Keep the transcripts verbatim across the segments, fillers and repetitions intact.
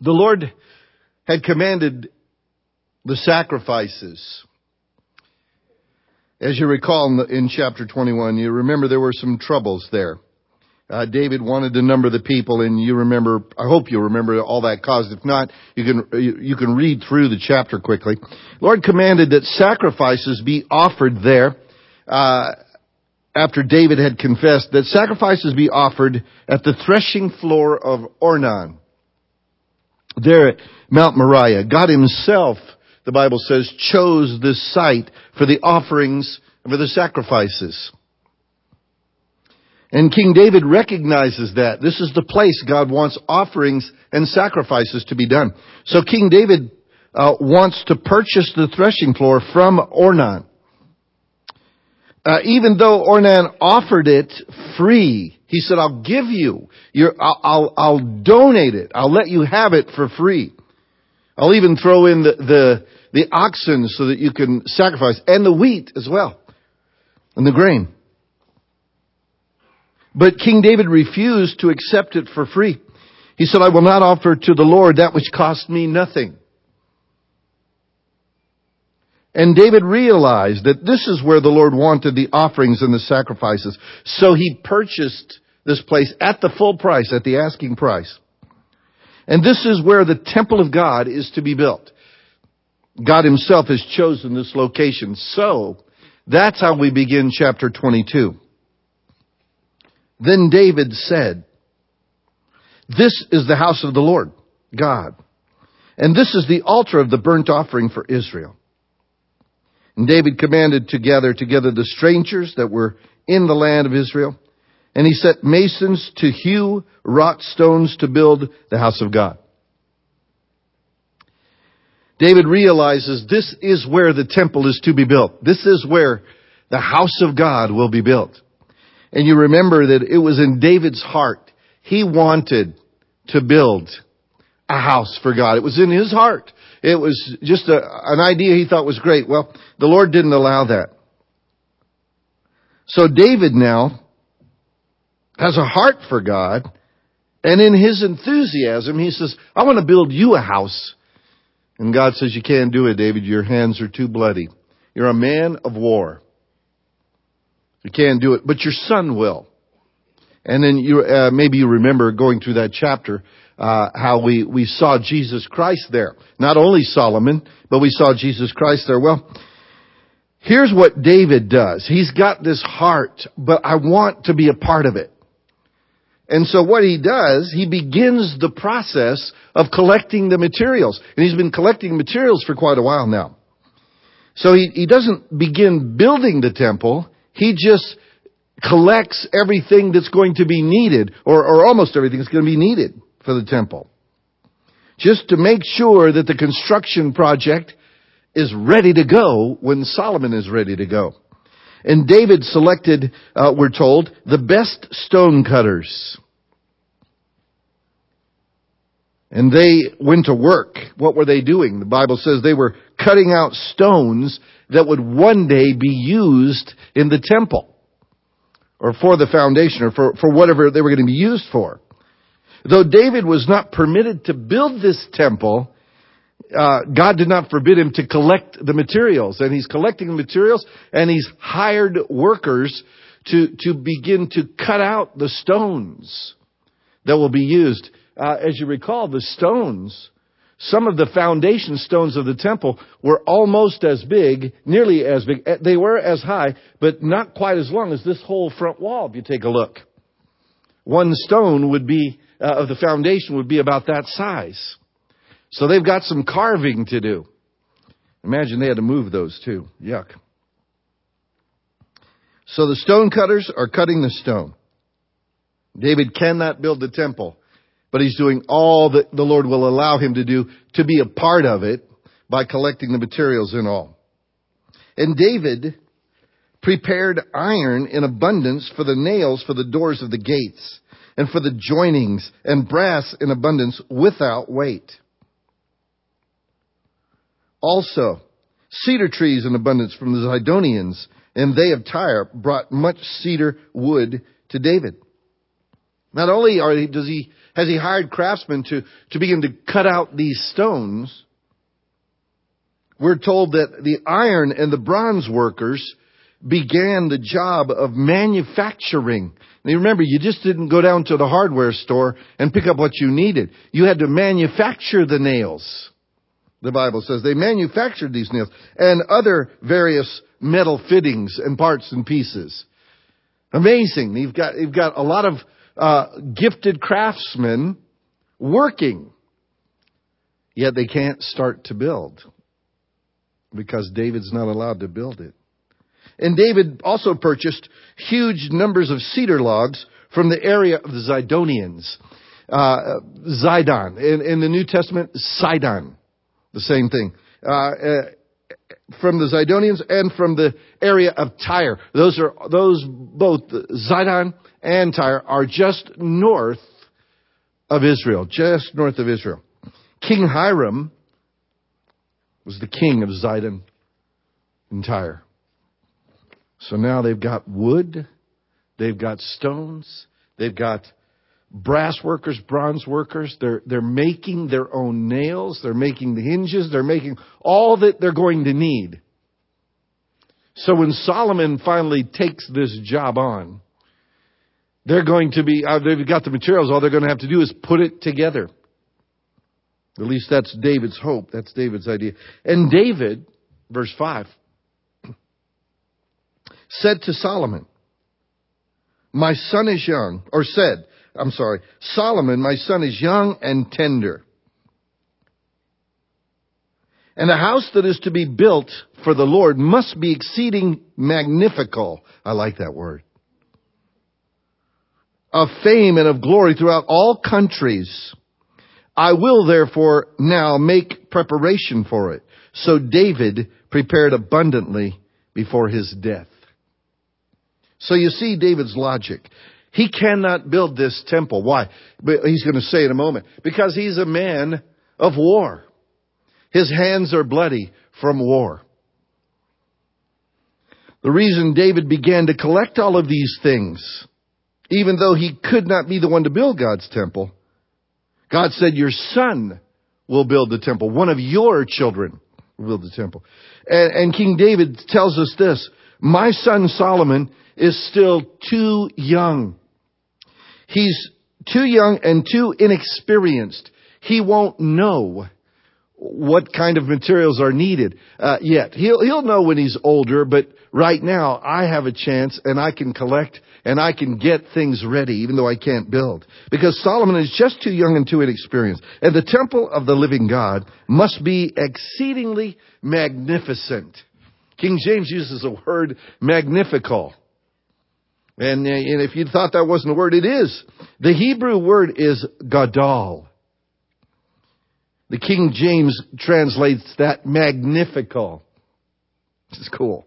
The Lord had commanded the sacrifices. As you recall in, the, in chapter twenty-one, you remember there were some troubles there. Uh, David wanted to number the people, and you remember, I hope you remember all that caused. If not, you can, you, you can read through the chapter quickly. Lord commanded that sacrifices be offered there, uh, after David had confessed, that sacrifices be offered at the threshing floor of Ornan, there at Mount Moriah. God himself, the Bible says, chose this site for the offerings, for the sacrifices. And King David recognizes that. This is the place God wants offerings and sacrifices to be done. So King David uh, wants to purchase the threshing floor from Ornan. Uh, even though Ornan offered it free, he said, I'll give you, your, I'll, I'll, I'll donate it. I'll let you have it for free. I'll even throw in the, the, the oxen so that you can sacrifice, and the wheat as well, and the grain. But King David refused to accept it for free. He said, I will not offer to the Lord that which cost me nothing. And David realized that this is where the Lord wanted the offerings and the sacrifices. So he purchased this place at the full price, at the asking price. And this is where the temple of God is to be built. God himself has chosen this location. So that's how we begin chapter twenty-two. Then David said, this is the house of the Lord, God, and this is the altar of the burnt offering for Israel. And David commanded to gather together the strangers that were in the land of Israel. And he set masons to hew wrought stones to build the house of God. David realizes this is where the temple is to be built. This is where the house of God will be built. And you remember that it was in David's heart. He wanted to build a house for God. It was in his heart. It was just a, an idea he thought was great. Well, the Lord didn't allow that. So David now has a heart for God. And in his enthusiasm, he says, I want to build you a house. And God says, you can't do it, David. Your hands are too bloody. You're a man of war. You can't do it, but your son will. And then you, uh, maybe you remember going through that chapter, uh, how we, we saw Jesus Christ there. Not only Solomon, but we saw Jesus Christ there. Well, here's what David does. He's got this heart, but I want to be a part of it. And so what he does, he begins the process of collecting the materials. And he's been collecting materials for quite a while now. So he, he doesn't begin building the temple. He just collects everything that's going to be needed, or, or almost everything that's going to be needed for the temple. Just to make sure that the construction project is ready to go when Solomon is ready to go. And David selected, uh, we're told, the best stone cutters. And they went to work. What were they doing? The Bible says they were cutting out stones that would one day be used in the temple, or for the foundation, or for, for whatever they were going to be used for. Though David was not permitted to build this temple, uh, God did not forbid him to collect the materials. And he's collecting the materials, and he's hired workers to, to begin to cut out the stones that will be used. Uh, as you recall, the stones, some of the foundation stones of the temple were almost as big, nearly as big. They were as high, but not quite as long as this whole front wall, if you take a look. One stone would be, uh, of the foundation would be about that size. So they've got some carving to do. Imagine they had to move those too. Yuck. So the stone cutters are cutting the stone. David cannot build the temple, but he's doing all that the Lord will allow him to do to be a part of it by collecting the materials and all. And David prepared iron in abundance for the nails for the doors of the gates and for the joinings, and brass in abundance without weight. Also, cedar trees in abundance from the Zidonians, and they of Tyre brought much cedar wood to David. Not only are he, does he has he hired craftsmen to, to begin to cut out these stones. We're told that the iron and the bronze workers began the job of manufacturing. Now remember, you just didn't go down to the hardware store and pick up what you needed. You had to manufacture the nails. The Bible says they manufactured these nails and other various metal fittings and parts and pieces. Amazing. You've got, you've got a lot of uh, gifted craftsmen working. Yet they can't start to build because David's not allowed to build it. And David also purchased huge numbers of cedar logs from the area of the Zidonians. Uh, Zidon. In, in the New Testament, Sidon. The same thing. Uh, uh, from the Zidonians and from the area of Tyre. Those are, those both, Zidon and Tyre, are just north of Israel. Just north of Israel. King Hiram was the king of Zidon and Tyre. So now they've got wood, they've got stones, they've got brass workers, bronze workers. They're, they're making their own nails, they're making the hinges, they're making all that they're going to need. So when Solomon finally takes this job on, they're going to be, uh, they've got the materials, all they're going to have to do is put it together. At least that's David's hope, that's David's idea. And David, verse five, said to Solomon, my son is young, or said, I'm sorry, Solomon, my son is young and tender. And the house that is to be built for the Lord must be exceeding magnifical. I like that word. Of fame and of glory throughout all countries. I will therefore now make preparation for it. So David prepared abundantly before his death. So you see David's logic. He cannot build this temple. Why? But he's going to say in a moment. Because he's a man of war. His hands are bloody from war. The reason David began to collect all of these things, even though he could not be the one to build God's temple, God said, your son will build the temple. One of your children will build the temple. And, and King David tells us this, my son Solomon is still too young. He's too young and too inexperienced. He won't know what kind of materials are needed uh, yet. He'll, he'll know when he's older, but right now I have a chance and I can collect and I can get things ready even though I can't build. Because Solomon is just too young and too inexperienced. And the temple of the living God must be exceedingly magnificent. King James uses the word magnifical. And, and if you thought that wasn't a word, it is. The Hebrew word is gadol. The King James translates that magnifical. This is cool.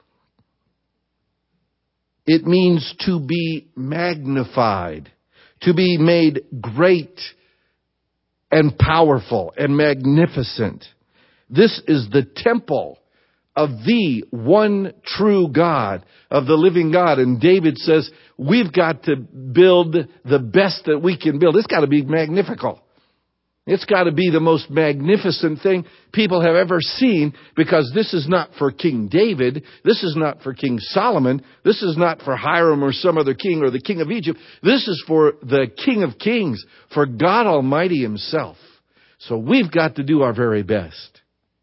It means to be magnified, to be made great and powerful and magnificent. This is the temple of the one true God, of the living God. And David says, we've got to build the best that we can build. It's got to be magnifical. It's got to be the most magnificent thing people have ever seen, because this is not for King David. This is not for King Solomon. This is not for Hiram or some other king or the king of Egypt. This is for the King of Kings, for God Almighty himself. So we've got to do our very best.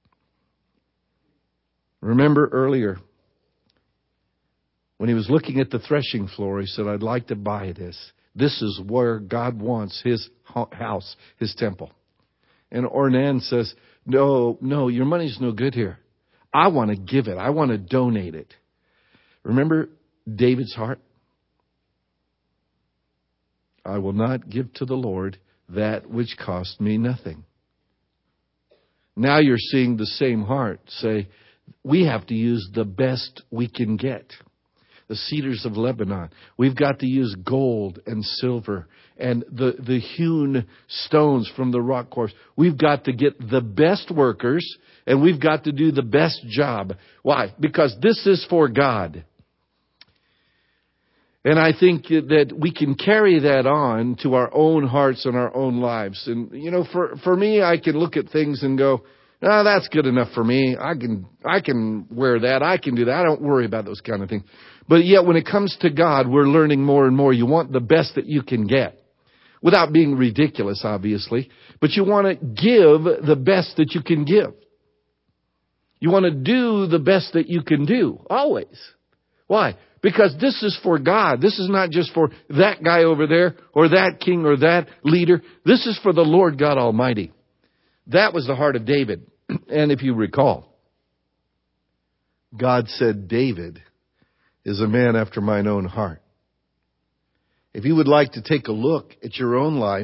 Remember earlier, when he was looking at the threshing floor, he said, I'd like to buy this. This is where God wants his house, his temple. And Ornan says, no, no, your money's no good here. I want to give it. I want to donate it. Remember David's heart? I will not give to the Lord that which cost me nothing. Now you're seeing the same heart say, we have to use the best we can get. The cedars of Lebanon. We've got to use gold and silver and the, the hewn stones from the rock quarries. We've got to get the best workers and we've got to do the best job. Why? Because this is for God. And I think that we can carry that on to our own hearts and our own lives. And, you know, for, for me, I can look at things and go, "Ah, that's good enough for me. I can, I can wear that. I can do that. I don't worry about those kind of things." But yet when it comes to God, we're learning more and more. You want the best that you can get. Without being ridiculous, obviously. But you want to give the best that you can give. You want to do the best that you can do. Always. Why? Because this is for God. This is not just for that guy over there or that king or that leader. This is for the Lord God Almighty. That was the heart of David. And if you recall, God said David is a man after mine own heart. If you would like to take a look at your own life,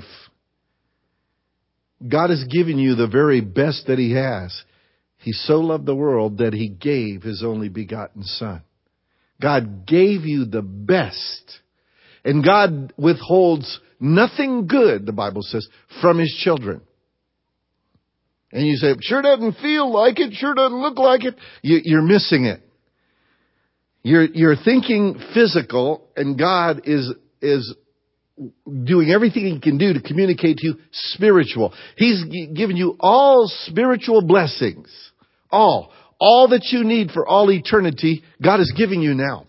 God has given you the very best that He has. He so loved the world that He gave His only begotten Son. God gave you the best. And God withholds nothing good, the Bible says, from His children. And you say, "It sure doesn't feel like it, sure doesn't look like it." You, you're missing it. You're, you're thinking physical, and God is is doing everything He can do to communicate to you spiritual. He's given you all spiritual blessings. All. All that you need for all eternity, God is giving you now.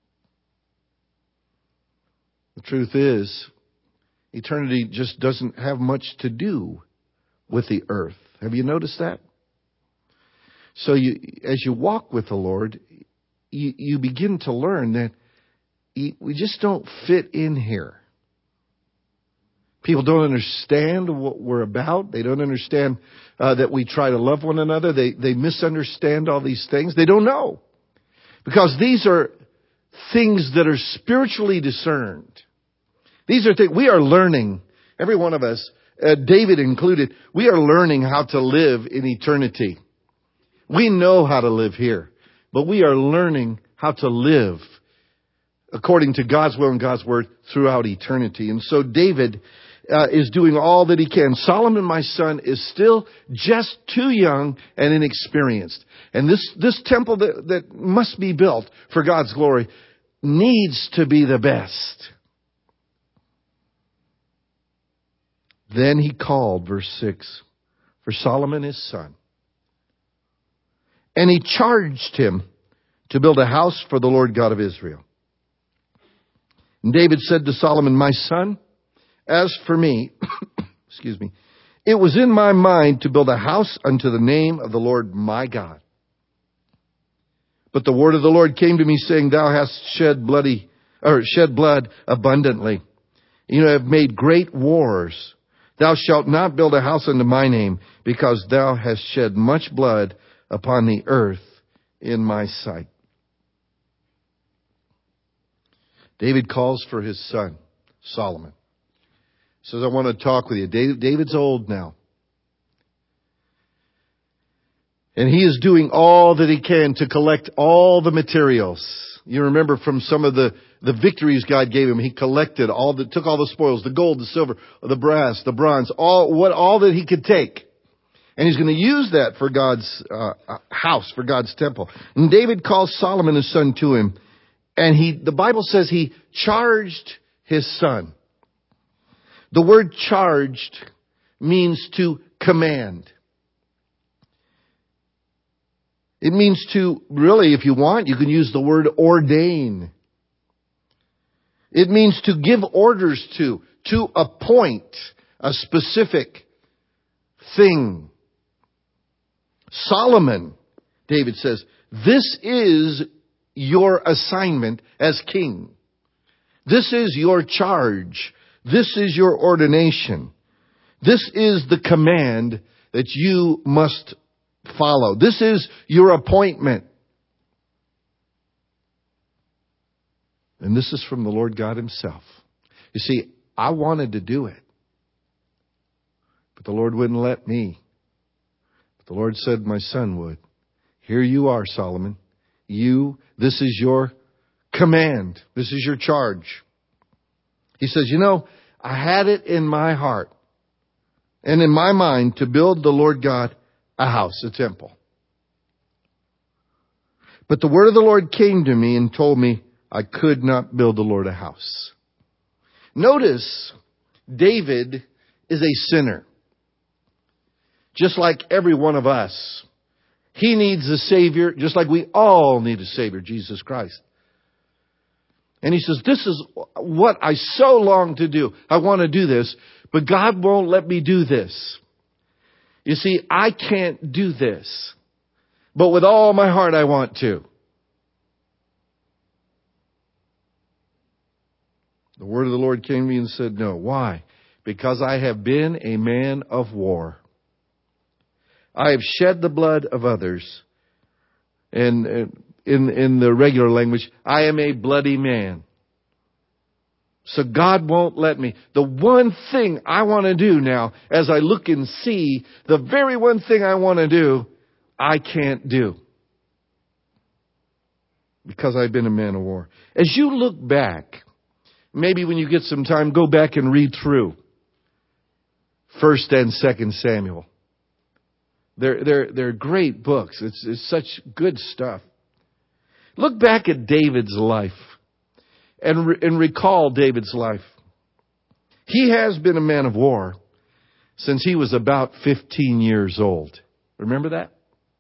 The truth is, eternity just doesn't have much to do with the earth. Have you noticed that? So you, as you walk with the Lord, you, you begin to learn that we just don't fit in here. People don't understand what we're about. They don't understand uh, that we try to love one another. They they misunderstand all these things. They don't know. Because these are things that are spiritually discerned. These are things we are learning, every one of us, uh, David included, we are learning how to live in eternity. We know how to live here, but we are learning how to live according to God's will and God's word throughout eternity. And so David uh, is doing all that he can. Solomon, my son, is still just too young and inexperienced. And this, this temple that, that must be built for God's glory needs to be the best. Then he called, verse six, for Solomon his son. And he charged him to build a house for the Lord God of Israel. And David said to Solomon, my son, as for me, excuse me, it was in my mind to build a house unto the name of the Lord my God. But the word of the Lord came to me, saying, thou hast shed bloody, or shed blood abundantly. You have made great wars. Thou shalt not build a house unto my name, because thou hast shed much blood upon the earth in my sight. David calls for his son, Solomon. He says, I want to talk with you. David's old now. And he is doing all that he can to collect all the materials. You remember from some of the, the victories God gave him, he collected all the, took all the spoils, the gold, the silver, the brass, the bronze, all, what, all that he could take. And he's going to use that for God's uh, house, for God's temple. And David calls Solomon his son to him. And he, the Bible says he charged his son. The word charged means to command. It means to, really, if you want, you can use the word ordain. It means to give orders to, to appoint a specific thing. Solomon, David says, this is your assignment as king. This is your charge. This is your ordination. This is the command that you must follow. This is your appointment. And this is from the Lord God himself. You see, I wanted to do it, but the Lord wouldn't let me. But the Lord said my son would. Here you are, Solomon. You, this is your command. This is your charge. He says, you know, I had it in my heart and in my mind to build the Lord God a house, a temple. But the word of the Lord came to me and told me, I could not build the Lord a house. Notice, David is a sinner. Just like every one of us. He needs a Savior, just like we all need a Savior, Jesus Christ. And he says, this is what I so long to do. I want to do this, but God won't let me do this. You see, I can't do this, but with all my heart I want to. The word of the Lord came to me and said, no. Why? Because I have been a man of war. I have shed the blood of others. And in, in the regular language, I am a bloody man. So God won't let me. The one thing I want to do now, as I look and see, the very one thing I want to do, I can't do. Because I've been a man of war. As you look back, maybe when you get some time, go back and read through First and Second Samuel. They're, they're, they're great books. It's, it's such good stuff. Look back at David's life and, re, and recall David's life. He has been a man of war since he was about fifteen years old. Remember that?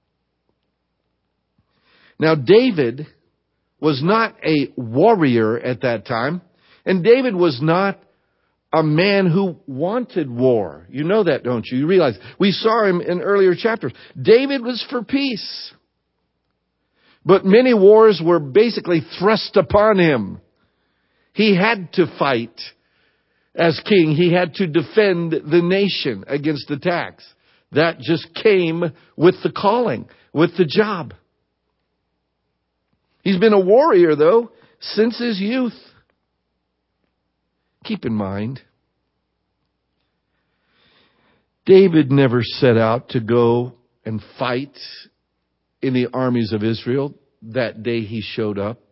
Now, David was not a warrior at that time, and David was not a man who wanted war. You know that, don't you? You realize we saw him in earlier chapters. David was for peace. But many wars were basically thrust upon him. He had to fight as king. He had to defend the nation against attacks. That just came with the calling, with the job. He's been a warrior, though, since his youth. Keep in mind, David never set out to go and fight in the armies of Israel that day he showed up.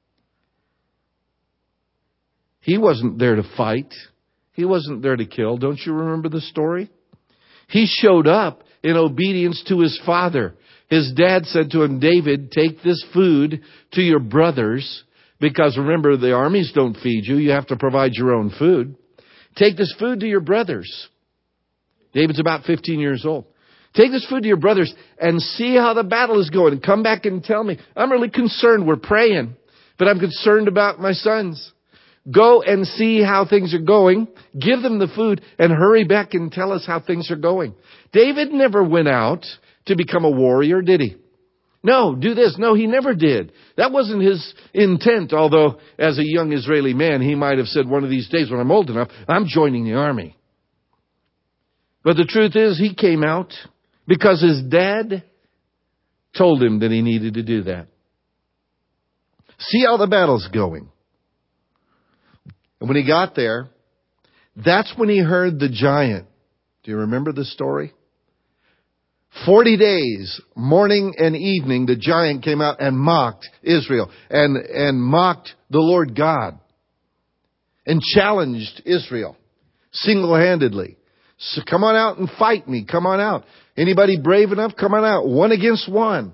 He wasn't there to fight. He wasn't there to kill. Don't you remember the story? He showed up in obedience to his father. His dad said to him, David, take this food to your brothers. Because remember, the armies don't feed you. You have to provide your own food. Take this food to your brothers. David's about fifteen years old. Take this food to your brothers and see how the battle is going. And come back and tell me. I'm really concerned. We're praying, but I'm concerned about my sons. Go and see how things are going. Give them the food and hurry back and tell us how things are going. David never went out to become a warrior, did he? No, do this. No, he never did. That wasn't his intent, although as a young Israeli man, he might have said one of these days when I'm old enough, I'm joining the army. But the truth is, he came out because his dad told him that he needed to do that. See how the battle's going. And when he got there, that's when he heard the giant. Do you remember the story? Forty days, morning and evening, the giant came out and mocked Israel and, and mocked the Lord God and challenged Israel single-handedly. So come on out and fight me. Come on out. Anybody brave enough? Come on out. One against one.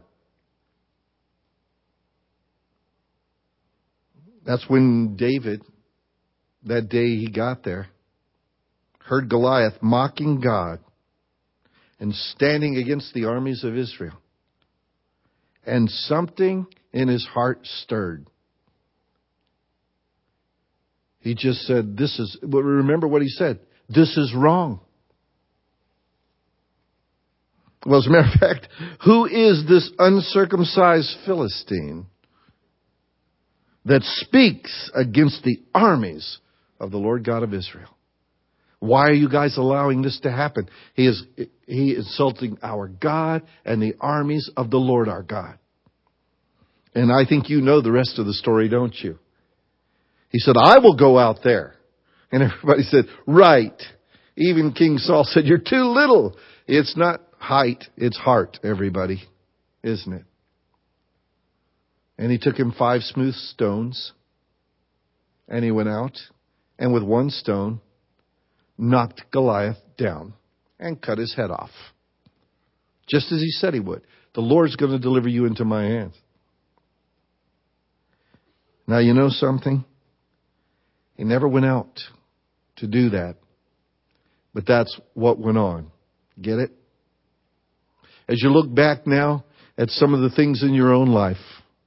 That's when David, that day he got there, heard Goliath mocking God and standing against the armies of Israel. And something in his heart stirred. He just said, this is, remember what he said, this is wrong. Well, as a matter of fact, who is this uncircumcised Philistine that speaks against the armies of the Lord God of Israel? Why are you guys allowing this to happen? He is he is insulting our God and the armies of the Lord our God. And I think you know the rest of the story, don't you? He said, I will go out there. And everybody said, right. Even King Saul said, you're too little. It's not height, it's heart, everybody. Isn't it? And he took him five smooth stones. And he went out. And with one stone, knocked Goliath down and cut his head off. Just as he said he would. The Lord's going to deliver you into my hands. Now, you know something? He never went out to do that. But that's what went on. Get it? As you look back now at some of the things in your own life,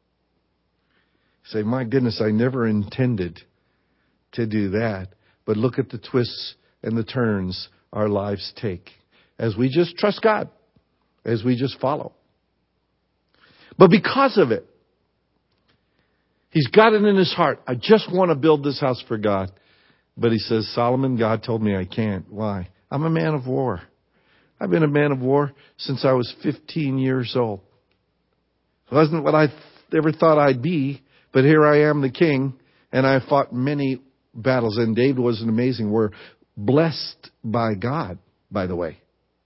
say, my goodness, I never intended to do that. But look at the twists and the turns our lives take as we just trust God, as we just follow. But because of it, he's got it in his heart. I just want to build this house for God. But he says, Solomon, God told me I can't. Why? I'm a man of war. I've been a man of war since I was fifteen years old. It wasn't what I th- ever thought I'd be, but here I am, the king, and I fought many battles. And David was an amazing warrior, blessed by God, by the way.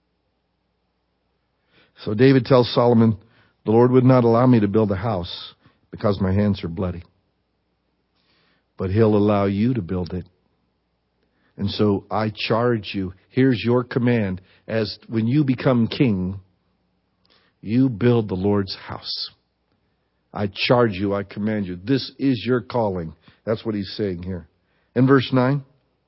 So David tells Solomon, the Lord would not allow me to build a house because my hands are bloody. But he'll allow you to build it. And so I charge you, here's your command, as when you become king, you build the Lord's house. I charge you, I command you. This is your calling. That's what he's saying here. In verse nine,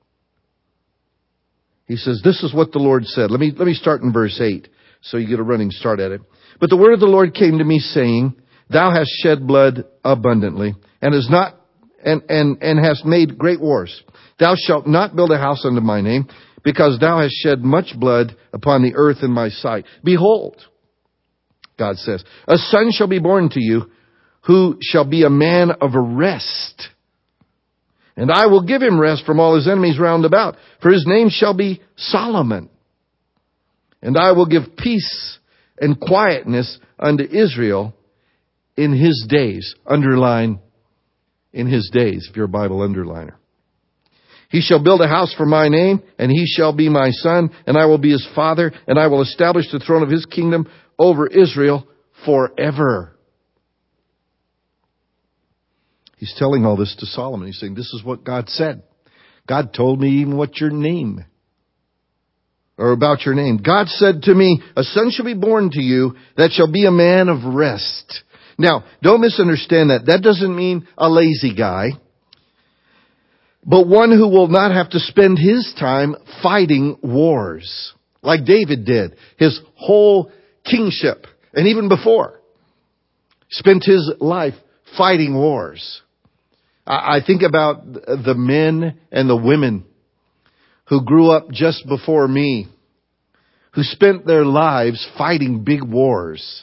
he says, this is what the Lord said. Let me, let me start in verse eight so you get a running start at it. But the word of the Lord came to me saying, thou hast shed blood abundantly and has not, and, and, and hast made great wars. Thou shalt not build a house unto my name, because thou hast shed much blood upon the earth in my sight. Behold, God says, a son shall be born to you, who shall be a man of rest. And I will give him rest from all his enemies round about, for his name shall be Solomon. And I will give peace and quietness unto Israel in his days. Underline, in his days, if you're a Bible underliner. He shall build a house for my name, and he shall be my son, and I will be his father, and I will establish the throne of his kingdom over Israel forever. He's telling all this to Solomon. He's saying, this is what God said. God told me even what your name, or about your name. God said to me, a son shall be born to you that shall be a man of rest. Now, don't misunderstand that. That doesn't mean a lazy guy, but one who will not have to spend his time fighting wars like David did. His whole kingship, and even before, spent his life fighting wars. I think about the men and the women who grew up just before me, who spent their lives fighting big wars.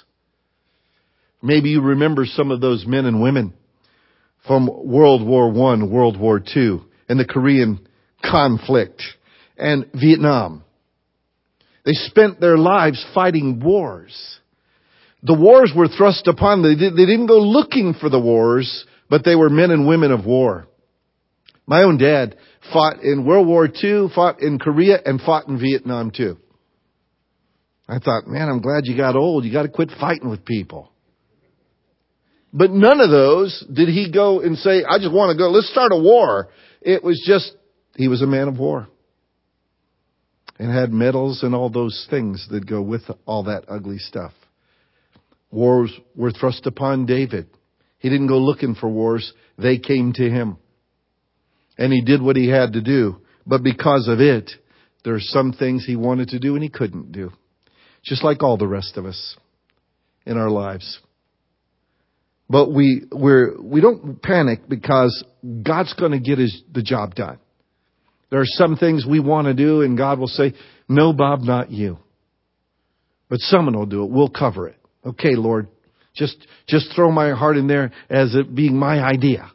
Maybe you remember some of those men and women from World War One, World War Two, and the Korean conflict, and Vietnam. They spent their lives fighting wars. The wars were thrust upon them. They didn't go looking for the wars, but they were men and women of war. My own dad fought in World War Two, fought in Korea, and fought in Vietnam too. I thought, man, I'm glad you got old. You got to quit fighting with people. But none of those did he go and say, I just want to go, let's start a war. It was just, he was a man of war. And had medals and all those things that go with all that ugly stuff. Wars were thrust upon David. He didn't go looking for wars. They came to him. And he did what he had to do. But because of it, there are some things he wanted to do and he couldn't do. Just like all the rest of us in our lives. But we we're, we don't panic because God's going to get his, the job done. There are some things we want to do and God will say, no, Bob, not you. But someone will do it. We'll cover it. Okay, Lord, just, just throw my heart in there as it being my idea.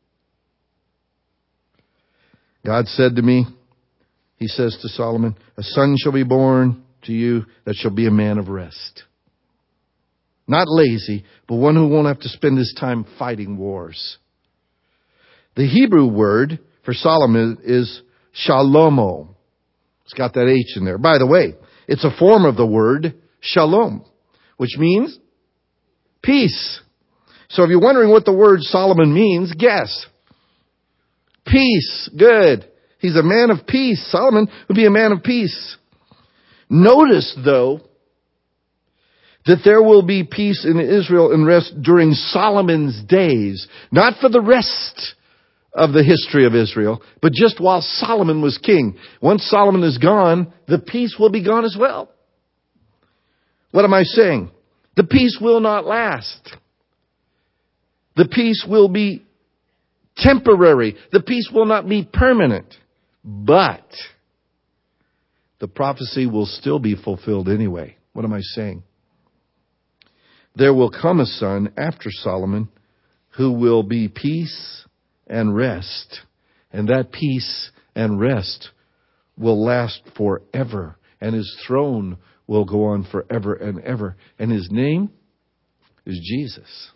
God said to me, he says to Solomon, a son shall be born to you that shall be a man of rest. Not lazy, but one who won't have to spend his time fighting wars. The Hebrew word for Solomon is shalomo. It's got that H in there. By the way, it's a form of the word shalom, which means peace. So if you're wondering what the word Solomon means, guess. Peace. Good. He's a man of peace. Solomon would be a man of peace. Notice, though, that there will be peace in Israel and rest during Solomon's days. Not for the rest of the history of Israel, but just while Solomon was king. Once Solomon is gone, the peace will be gone as well. What am I saying? The peace will not last. The peace will be temporary. The peace will not be permanent. But the prophecy will still be fulfilled anyway. What am I saying? There will come a son after Solomon who will be peace and rest. And that peace and rest will last forever. And his throne will go on forever and ever. And his name is Jesus.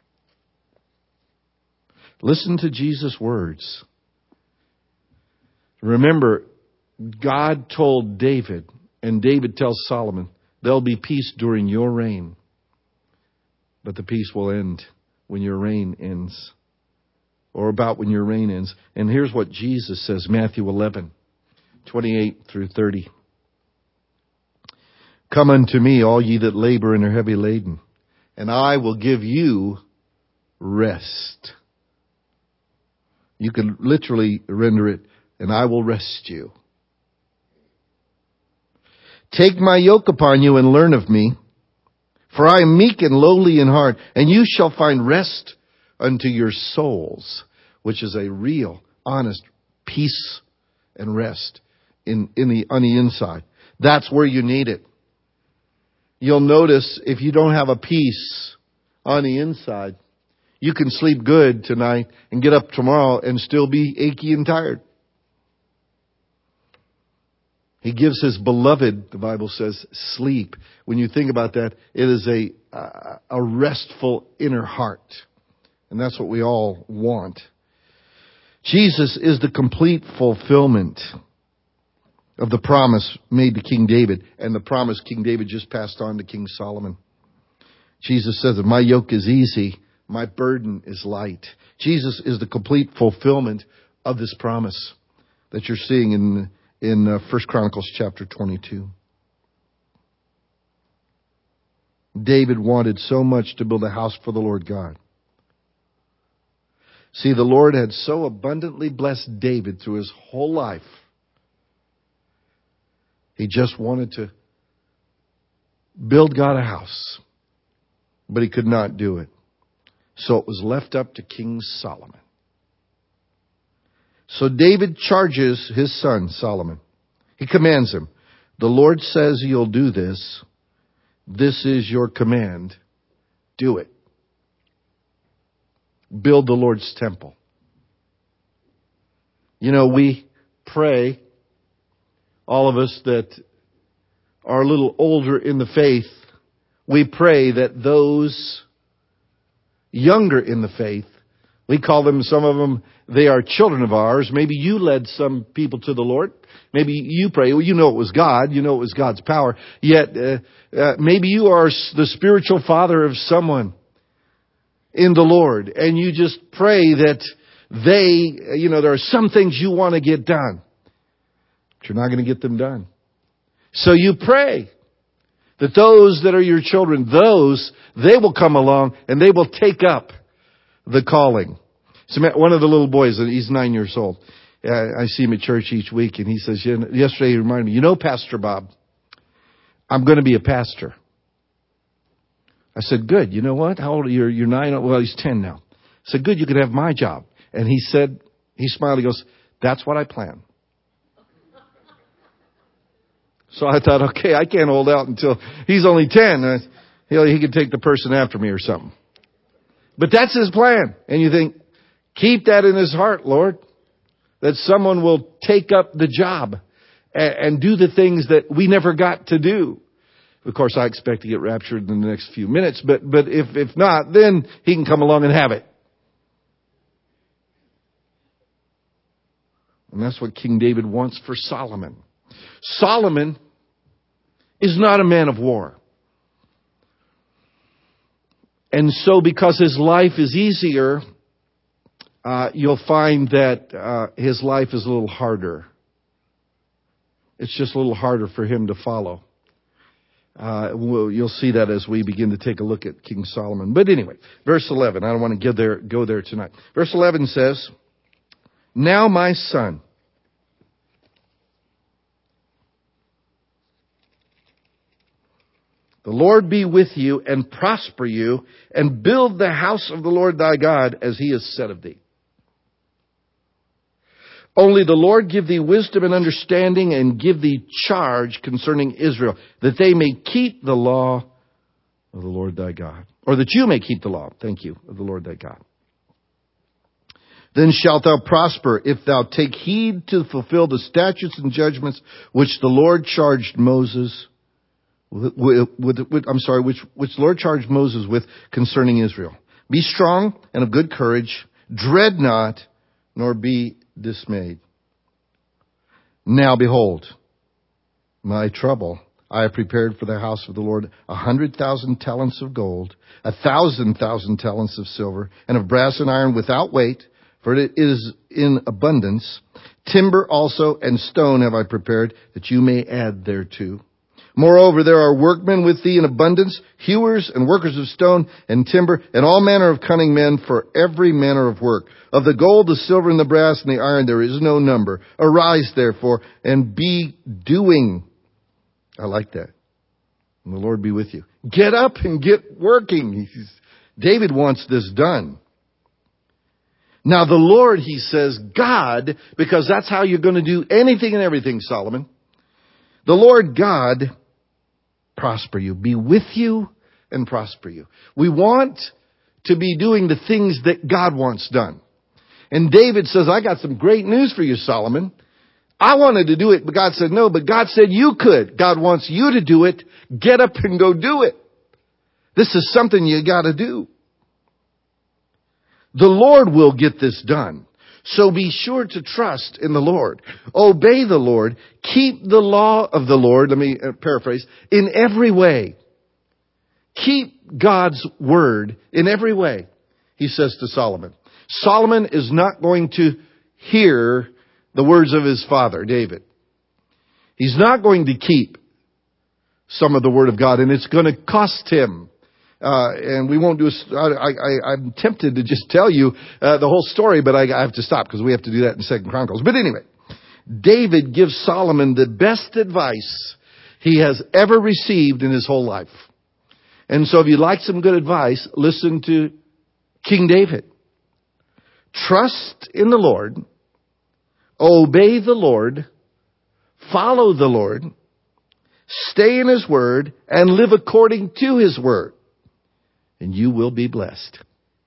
Listen to Jesus' words. Remember, God told David, and David tells Solomon, there'll be peace during your reign. But the peace will end when your reign ends. Or about when your reign ends. And here's what Jesus says, Matthew eleven, twenty-eight through thirty. Come unto me, all ye that labor and are heavy laden, and I will give you rest. You can literally render it, and I will rest you. Take my yoke upon you and learn of me, for I am meek and lowly in heart, and you shall find rest unto your souls, which is a real, honest peace and rest in, in the, on the inside. That's where you need it. You'll notice if you don't have a peace on the inside, you can sleep good tonight and get up tomorrow and still be achy and tired. He gives his beloved, the Bible says, sleep. When you think about that, it is a, a restful inner heart. And that's what we all want. Jesus is the complete fulfillment of the promise made to King David, and the promise King David just passed on to King Solomon. Jesus says that my yoke is easy, my burden is light. Jesus is the complete fulfillment of this promise that you're seeing in, in uh, First Chronicles chapter twenty-two. David wanted so much to build a house for the Lord God. See, the Lord had so abundantly blessed David through his whole life. He just wanted to build God a house, but he could not do it. So it was left up to King Solomon. So David charges his son, Solomon. He commands him, the Lord says you'll do this. This is your command. Do it. Build the Lord's temple. You know, we pray, all of us that are a little older in the faith, we pray that those younger in the faith, we call them, some of them, they are children of ours. Maybe you led some people to the Lord. Maybe you pray. Well, you know it was God. You know it was God's power. Yet, uh, uh, maybe you are the spiritual father of someone in the Lord. And you just pray that they, you know, there are some things you want to get done, but you're not going to get them done. So you pray that those that are your children, those, they will come along and they will take up the calling. So one of the little boys, he's nine years old. I see him at church each week, and he says, yesterday he reminded me, you know, Pastor Bob, I'm going to be a pastor. I said, good. You know what? How old are you? You're, you're nine? Well, he's ten now. I said, good, you could have my job. And he said, he smiled, he goes, that's what I plan. So I thought, okay, I can't hold out until he's only ten. Uh, he, he could take the person after me or something. But that's his plan. And you think, keep that in his heart, Lord, that someone will take up the job and, and do the things that we never got to do. Of course, I expect to get raptured in the next few minutes, but, but if, if not, then he can come along and have it. And that's what King David wants for Solomon. Solomon is not a man of war. And so because his life is easier, uh, you'll find that uh, his life is a little harder. It's just a little harder for him to follow. Uh, we'll, you'll see that as we begin to take a look at King Solomon. But anyway, verse eleven. I don't want to get there, go there tonight. Verse eleven says, "Now my son, the Lord be with you and prosper you, and build the house of the Lord thy God as he has said of thee. Only the Lord give thee wisdom and understanding, and give thee charge concerning Israel, that they may keep the law of the Lord thy God." Or that you may keep the law, thank you, of the Lord thy God. "Then shalt thou prosper if thou take heed to fulfill the statutes and judgments which the Lord charged Moses with, with, with I'm sorry, which, which the Lord charged Moses with concerning Israel. Be strong and of good courage, dread not, nor be dismayed. Now behold, my trouble, I have prepared for the house of the Lord a hundred thousand talents of gold, a thousand thousand talents of silver, and of brass and iron without weight, for it is in abundance. Timber also and stone have I prepared, that you may add thereto. Moreover, there are workmen with thee in abundance, hewers and workers of stone and timber, and all manner of cunning men for every manner of work. Of the gold, the silver, and the brass, and the iron, there is no number. Arise, therefore, and be doing." I like that. "And the Lord be with you." Get up and get working. He's, David wants this done. Now the Lord, he says, God, because that's how you're going to do anything and everything, Solomon. The Lord God prosper you, be with you and prosper you. We want to be doing the things that God wants done. And David says, I got some great news for you, Solomon. I wanted to do it, but God said no, but God said you could. God wants you to do it. Get up and go do it. This is something you got to do. The Lord will get this done. So be sure to trust in the Lord. Obey the Lord. Keep the law of the Lord. Let me paraphrase. In every way. Keep God's word in every way, he says to Solomon. Solomon is not going to hear the words of his father, David. He's not going to keep some of the word of God, and it's going to cost him. Uh, and we won't do a, I, I, I'm tempted to just tell you uh, the whole story, but I, I have to stop because we have to do that in Second Chronicles. But anyway, David gives Solomon the best advice he has ever received in his whole life. And so if you'd like some good advice, listen to King David. Trust in the Lord, obey the Lord, follow the Lord, stay in his word, and live according to his word. And you will be blessed.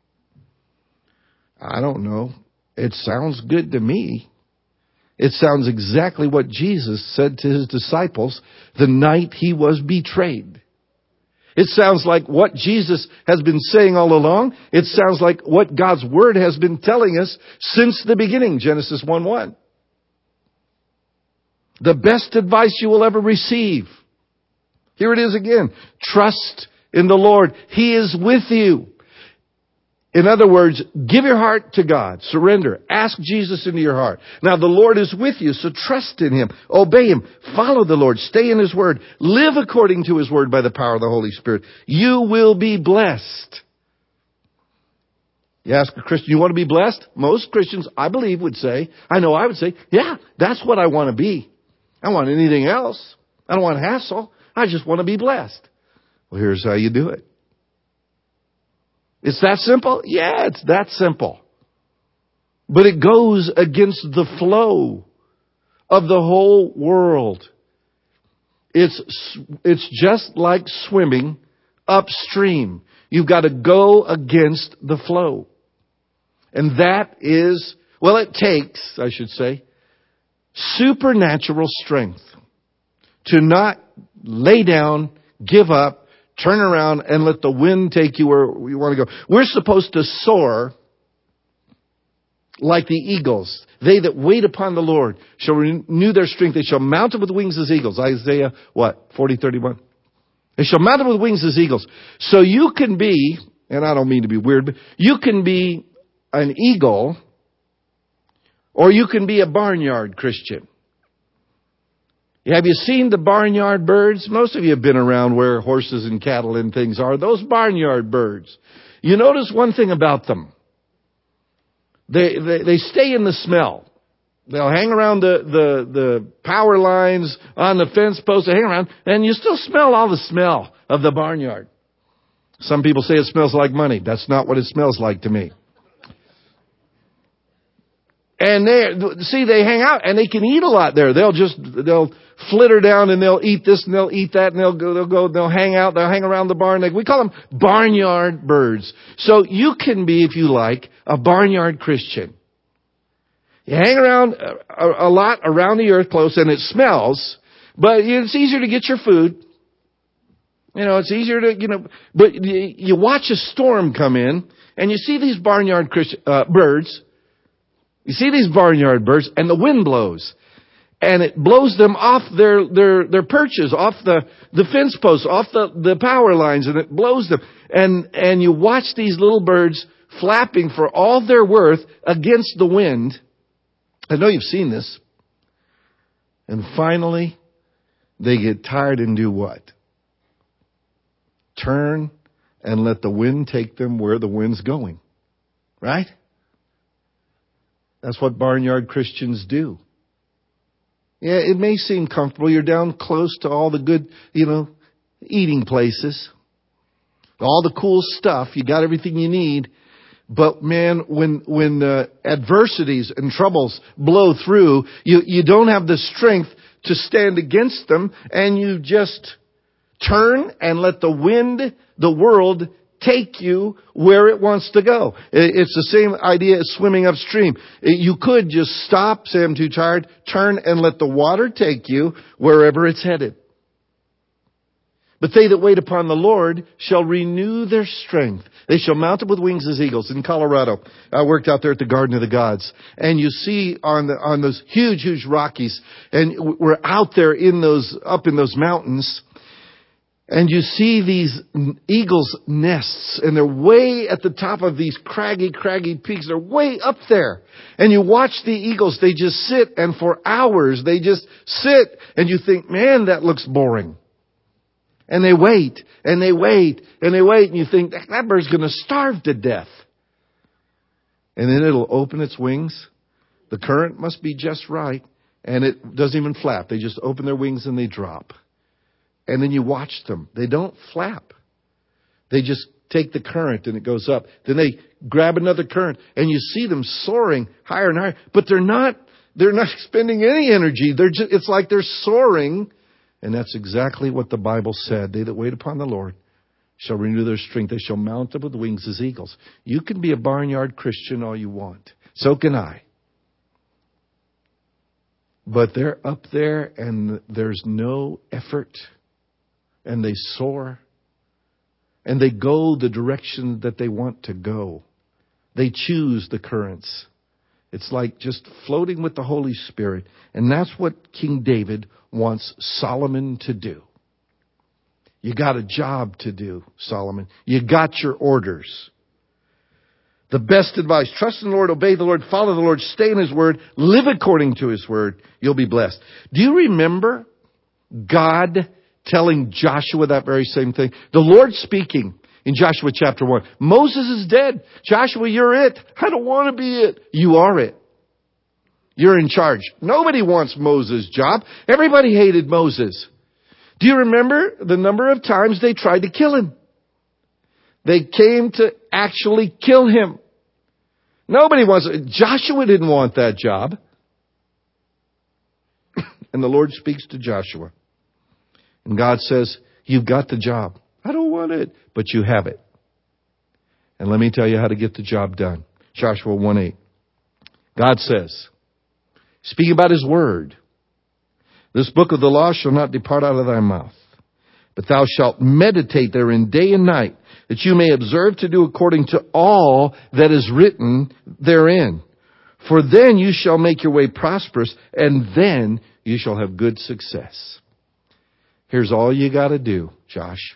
I don't know. It sounds good to me. It sounds exactly what Jesus said to his disciples the night he was betrayed. It sounds like what Jesus has been saying all along. It sounds like what God's word has been telling us since the beginning, Genesis one one. The best advice you will ever receive. Here it is again. Trust in the Lord. He is with you. In other words, give your heart to God. Surrender. Ask Jesus into your heart. Now the Lord is with you, so trust in him. Obey him. Follow the Lord. Stay in his word. Live according to his word by the power of the Holy Spirit. You will be blessed. You ask a Christian, you want to be blessed? Most Christians, I believe, would say, I know I would say, yeah, that's what I want to be. I don't want anything else. I don't want hassle. I just want to be blessed. Well, here's how you do it. It's that simple? Yeah, it's that simple. But it goes against the flow of the whole world. It's, it's just like swimming upstream. You've got to go against the flow. And that is, well, it takes, I should say, supernatural strength to not lay down, give up, turn around, and let the wind take you where you want to go. We're supposed to soar like the eagles. They that wait upon the Lord shall renew their strength. They shall mount up with wings as eagles. Isaiah, what, forty thirty-one? They shall mount up with wings as eagles. So you can be, and I don't mean to be weird, but you can be an eagle, or you can be a barnyard Christian. Have you seen the barnyard birds? Most of you have been around where horses and cattle and things are. Those barnyard birds. You notice one thing about them. They, they, they stay in the smell. They'll hang around the, the, the power lines on the fence posts. They hang around, and you still smell all the smell of the barnyard. Some people say it smells like money. That's not what it smells like to me. And they, see, they hang out and they can eat a lot there. They'll just, they'll flitter down and they'll eat this and they'll eat that and they'll go, they'll go, they'll hang out, they'll hang around the barn. We call them barnyard birds. So you can be, if you like, a barnyard Christian. You hang around a, a lot around the earth close and it smells, but it's easier to get your food. You know, it's easier to, you know, but you, you watch a storm come in and you see these barnyard Christian, uh, birds. You see these barnyard birds and the wind blows and it blows them off their, their, their perches, off the, the fence posts, off the, the power lines, and it blows them. And, and you watch these little birds flapping for all their worth against the wind. I know you've seen this. And finally, they get tired and do what? Turn and let the wind take them where the wind's going. Right? That's what barnyard Christians do. Yeah, it may seem comfortable. You're down close to all the good, you know, eating places. All the cool stuff. You got everything you need. But man, when, when uh, adversities and troubles blow through, you, you don't have the strength to stand against them, and you just turn and let the wind, the world, take you where it wants to go. It's the same idea as swimming upstream. You could just stop, say I'm too tired, turn and let the water take you wherever it's headed. But they that wait upon the Lord shall renew their strength. They shall mount up with wings as eagles. In Colorado, I worked out there at the Garden of the Gods. And you see on the, on those huge, huge Rockies, and we're out there in those, up in those mountains, and you see these eagles' nests, and they're way at the top of these craggy, craggy peaks. They're way up there. And you watch the eagles, they just sit, and for hours they just sit, and you think, man, that looks boring. And they wait, and they wait, and they wait, and you think, that bird's going to starve to death. And then it'll open its wings. The current must be just right, and it doesn't even flap. They just open their wings and they drop. And then you watch them. They don't flap. They just take the current and it goes up. Then they grab another current and you see them soaring higher and higher. But they're not, they're not expending any energy. They're just, it's like they're soaring. And that's exactly what the Bible said. They that wait upon the Lord shall renew their strength. They shall mount up with wings as eagles. You can be a barnyard Christian all you want. So can I. But they're up there and there's no effort. And they soar. And they go the direction that they want to go. They choose the currents. It's like just floating with the Holy Spirit. And that's what King David wants Solomon to do. You got a job to do, Solomon. You got your orders. The best advice: trust in the Lord, obey the Lord, follow the Lord, stay in His Word, live according to His Word. You'll be blessed. Do you remember God telling Joshua that very same thing? The Lord speaking in Joshua chapter one. Moses is dead. Joshua, you're it. I don't want to be it. You are it. You're in charge. Nobody wants Moses' job. Everybody hated Moses. Do you remember the number of times they tried to kill him? They came to actually kill him. Nobody wants it. Joshua didn't want that job. And the Lord speaks to Joshua. And God says, you've got the job. I don't want it, but you have it. And let me tell you how to get the job done. Joshua one eight. God says, speaking about His Word, this book of the law shall not depart out of thy mouth, but thou shalt meditate therein day and night, that you may observe to do according to all that is written therein. For then you shall make your way prosperous, and then you shall have good success. Here's all you got to do, Josh.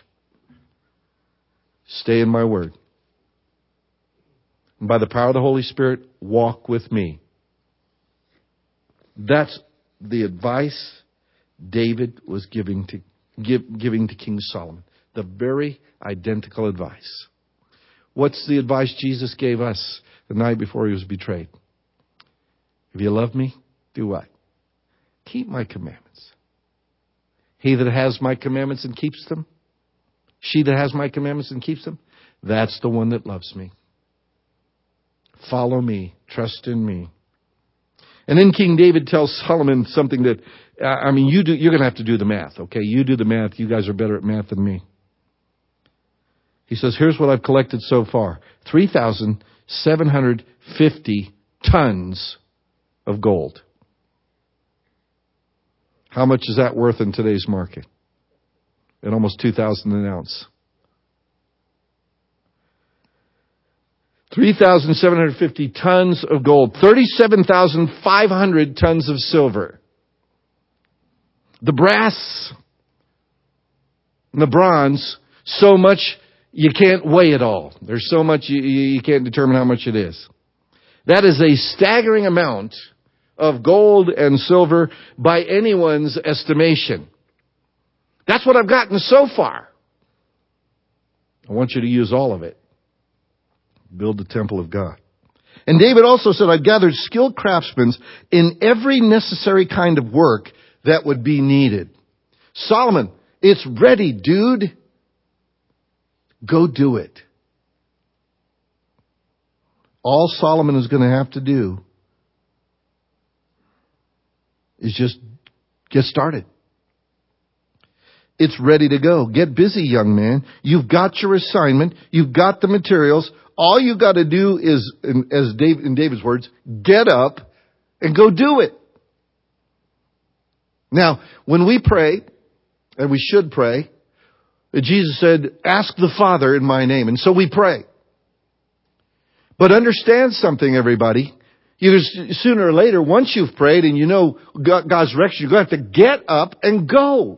Stay in my Word. And by the power of the Holy Spirit, walk with me. That's the advice David was giving to, give, giving to King Solomon. The very identical advice. What's the advice Jesus gave us the night before he was betrayed? If you love me, do what? Keep my commandments. He that has my commandments and keeps them, she that has my commandments and keeps them, that's the one that loves me. Follow me. Trust in me. And then King David tells Solomon something that, uh, I mean, you do, you're going to have to do the math, okay? You do the math. You guys are better at math than me. He says, here's what I've collected so far. three thousand seven hundred fifty tons of gold. How much is that worth in today's market? At almost two thousand an ounce. three thousand seven hundred fifty tons of gold. thirty-seven thousand five hundred tons of silver. The brass and the bronze, so much you can't weigh it all. There's so much you, you can't determine how much it is. That is a staggering amount of gold and silver by anyone's estimation. That's what I've gotten so far. I want you to use all of it. Build the temple of God. And David also said, I've gathered skilled craftsmen in every necessary kind of work that would be needed. Solomon, it's ready, dude. Go do it. All Solomon is going to have to do is just get started. It's ready to go. Get busy, young man. You've got your assignment. You've got the materials. All you've got to do is, as Dave, in David's words, get up and go do it. Now, when we pray, and we should pray, Jesus said, ask the Father in my name. And so we pray. But understand something, everybody. Either sooner or later, once you've prayed and you know God's direction, you're going to have to get up and go.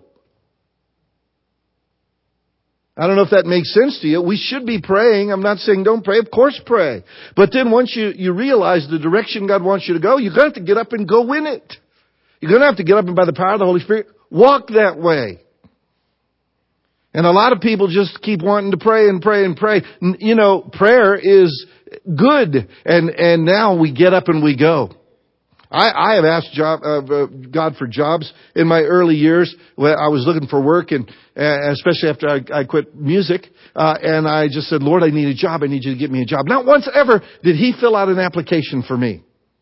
I don't know if that makes sense to you. We should be praying. I'm not saying don't pray. Of course pray. But then once you, you realize the direction God wants you to go, you're going to have to get up and go in it. You're going to have to get up and by the power of the Holy Spirit, walk that way. And a lot of people just keep wanting to pray and pray and pray. You know, prayer is good. And, and now we get up and we go. I, I have asked job, uh, God for jobs in my early years when I was looking for work, and uh, especially after I, I quit music. Uh, and I just said, Lord, I need a job. I need you to get me a job. Not once ever did He fill out an application for me.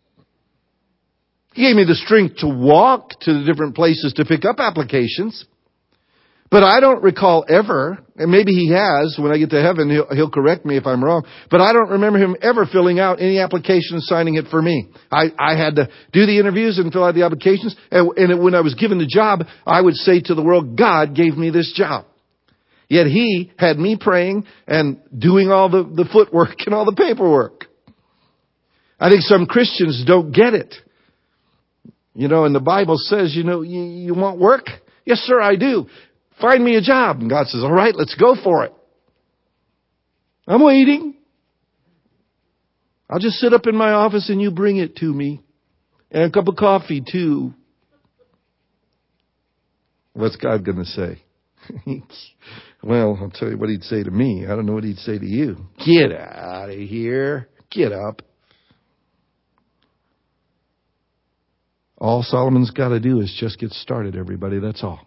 He gave me the strength to walk to the different places to pick up applications. But I don't recall ever, and maybe He has, when I get to heaven, he'll, he'll correct me if I'm wrong, but I don't remember Him ever filling out any application and signing it for me. I, I had to do the interviews and fill out the applications, and, and when I was given the job, I would say to the world, God gave me this job. Yet He had me praying and doing all the, the footwork and all the paperwork. I think some Christians don't get it. You know, and the Bible says, you know, you, you want work? Yes, sir, I do. Find me a job. And God says, all right, let's go for it. I'm waiting. I'll just sit up in my office and you bring it to me. And a cup of coffee too. What's God going to say? Well, I'll tell you what He'd say to me. I don't know what He'd say to you. Get out of here. Get up. All Solomon's got to do is just get started, everybody. That's all.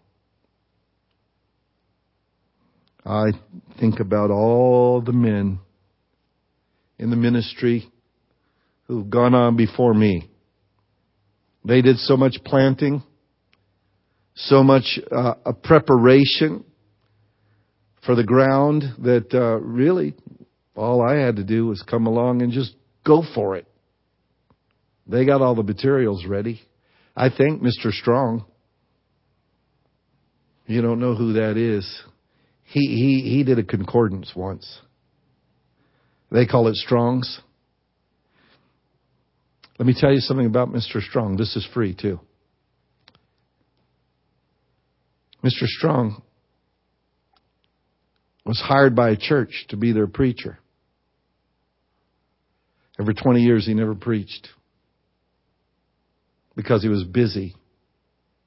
I think about all the men in the ministry who've gone on before me. They did so much planting, so much uh, a preparation for the ground that uh, really all I had to do was come along and just go for it. They got all the materials ready. I think Mister Strong, you don't know who that is. He, he, he did a concordance once. They call it Strong's. Let me tell you something about Mister Strong. This is free too. Mister Strong was hired by a church to be their preacher. Over twenty years he never preached because he was busy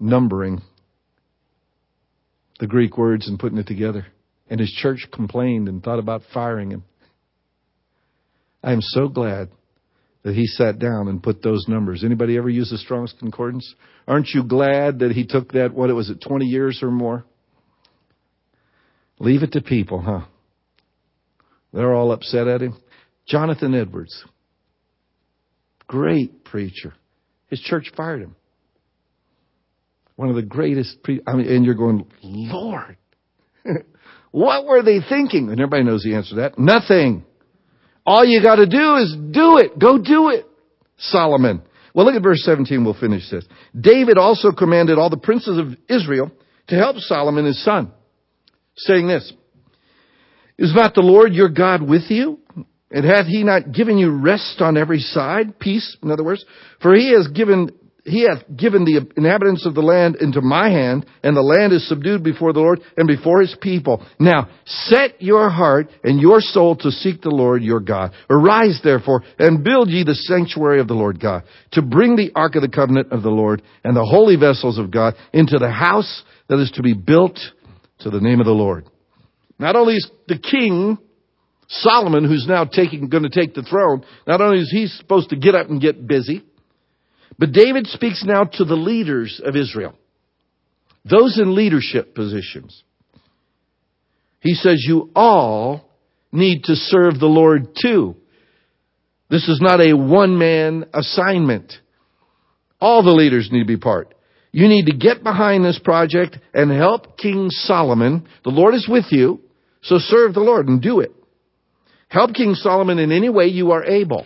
numbering the Greek words and putting it together. And his church complained and thought about firing him. I am so glad that he sat down and put those numbers. Anybody ever use the Strong's Concordance? Aren't you glad that he took that, what was it, twenty years or more? Leave it to people, huh? They're all upset at him. Jonathan Edwards, great preacher. His church fired him. One of the greatest pre- I mean, and you're going, Lord, what were they thinking? And everybody knows the answer to that. Nothing. All you got to do is do it. Go do it. Solomon. Well, look at verse seventeen. We'll finish this. David also commanded all the princes of Israel to help Solomon his son, saying this, is not the Lord your God with you? And hath he not given you rest on every side? Peace, in other words. For he has given, he hath given the inhabitants of the land into my hand, and the land is subdued before the Lord and before his people. Now, set your heart and your soul to seek the Lord your God. Arise, therefore, and build ye the sanctuary of the Lord God, to bring the ark of the covenant of the Lord and the holy vessels of God into the house that is to be built to the name of the Lord. Not only is the king, Solomon, who's now taking, going to take the throne, not only is he supposed to get up and get busy, but David speaks now to the leaders of Israel, those in leadership positions. He says, you all need to serve the Lord too. This is not a one-man assignment. All the leaders need to be part. You need to get behind this project and help King Solomon. The Lord is with you, so serve the Lord and do it. Help King Solomon in any way you are able.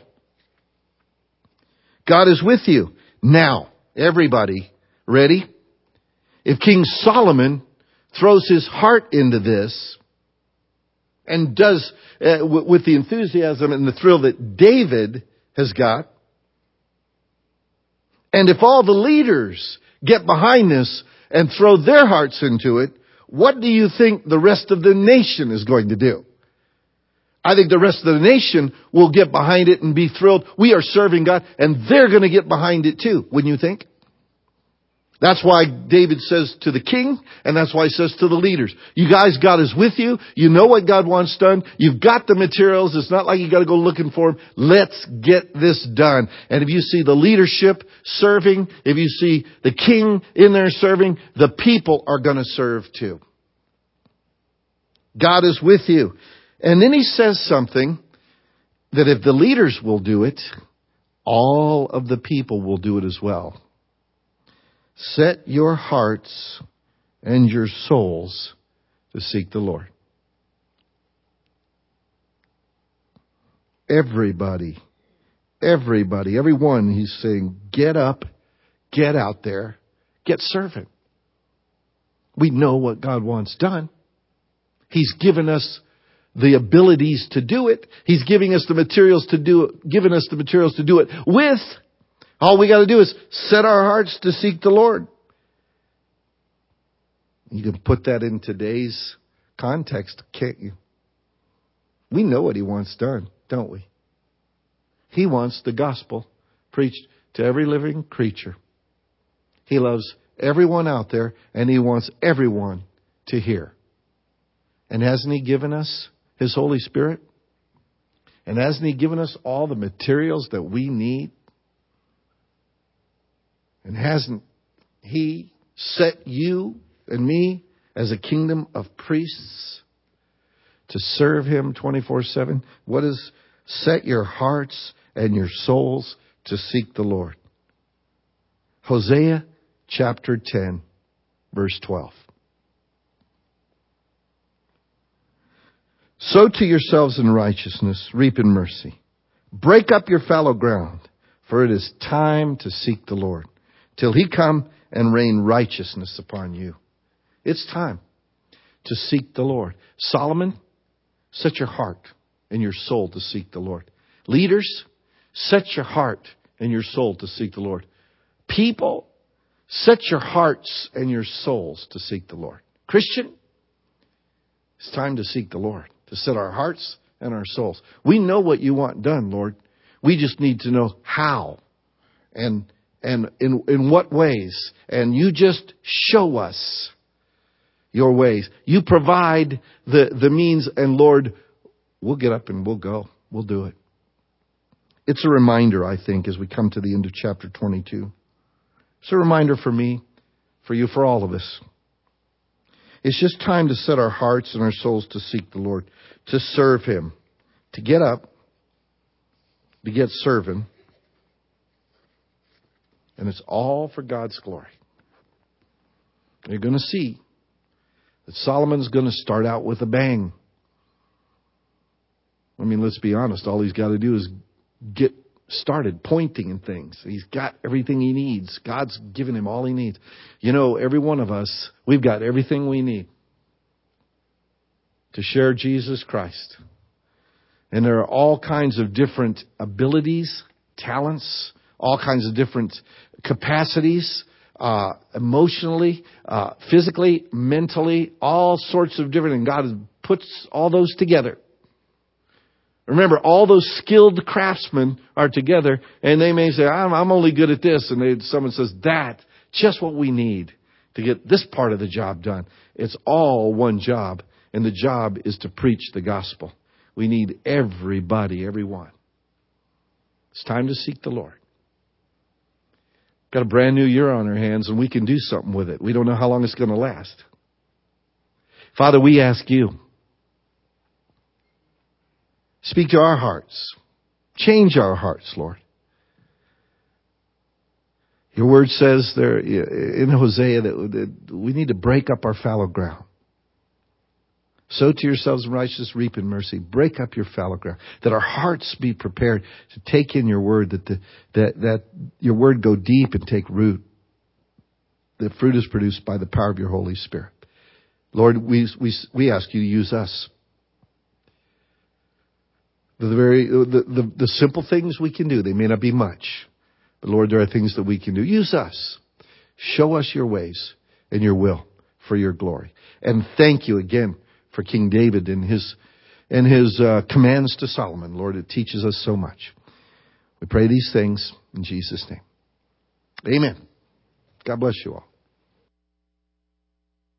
God is with you. Now, everybody, ready? If King Solomon throws his heart into this and does, uh, w- with the enthusiasm and the thrill that David has got, and if all the leaders get behind this and throw their hearts into it, what do you think the rest of the nation is going to do? I think the rest of the nation will get behind it and be thrilled. We are serving God, and they're going to get behind it too, wouldn't you think? That's why David says to the king, and that's why he says to the leaders, you guys, God is with you. You know what God wants done. You've got the materials. It's not like you got to go looking for them. Let's get this done. And if you see the leadership serving, if you see the king in there serving, the people are going to serve too. God is with you. And then he says something that if the leaders will do it, all of the people will do it as well. Set your hearts and your souls to seek the Lord. Everybody, everybody, everyone, he's saying, get up, get out there, get serving. We know what God wants done. He's given us the abilities to do it. He's giving us the materials to do it, given us the materials to do it with. All we got to do is set our hearts to seek the Lord. You can put that in today's context, can't you? We know what he wants done, don't we? He wants the gospel preached to every living creature. He loves everyone out there, and he wants everyone to hear. And hasn't he given us his Holy Spirit? And hasn't he given us all the materials that we need? And hasn't he set you and me as a kingdom of priests to serve him twenty-four seven? What is set your hearts and your souls to seek the Lord? Hosea chapter ten, verse twelve. Sow to yourselves in righteousness, reap in mercy. Break up your fallow ground, for it is time to seek the Lord, till he come and rain righteousness upon you. It's time to seek the Lord. Solomon, set your heart and your soul to seek the Lord. Leaders, set your heart and your soul to seek the Lord. People, set your hearts and your souls to seek the Lord. Christian, it's time to seek the Lord, to set our hearts and our souls. We know what you want done, Lord. We just need to know how. And And in, in what ways? And you just show us your ways. You provide the, the means, and Lord, we'll get up and we'll go. We'll do it. It's a reminder, I think, as we come to the end of chapter twenty-two. It's a reminder for me, for you, for all of us. It's just time to set our hearts and our souls to seek the Lord, to serve Him, to get up, to get serving. And it's all for God's glory. You're going to see that Solomon's going to start out with a bang. I mean, let's be honest. All he's got to do is get started pointing and things. He's got everything he needs. God's given him all he needs. You know, every one of us, we've got everything we need to share Jesus Christ. And there are all kinds of different abilities, talents, all kinds of different capacities, uh, emotionally, uh, physically, mentally, all sorts of different, and God puts all those together. Remember, all those skilled craftsmen are together, and they may say, I'm, I'm only good at this, and they, someone says, that, just what we need to get this part of the job done. It's all one job, and the job is to preach the gospel. We need everybody, everyone. It's time to seek the Lord. Got a brand new year on our hands, and we can do something with it. We don't know how long it's going to last. Father, we ask you, speak to our hearts. Change our hearts, Lord. Your word says there in Hosea that we need to break up our fallow ground. Sow to yourselves in righteousness, reap in mercy. Break up your fallow ground. That our hearts be prepared to take in your word, that the, that, that your word go deep and take root. The fruit is produced by the power of your Holy Spirit. Lord, we, we, we ask you to use us. The very the, the, the simple things we can do, they may not be much. But Lord, there are things that we can do. Use us. Show us your ways and your will for your glory. And thank you again for King David and his and his uh, commands to Solomon. Lord, it teaches us so much. We pray these things in Jesus' name. Amen. God bless you all.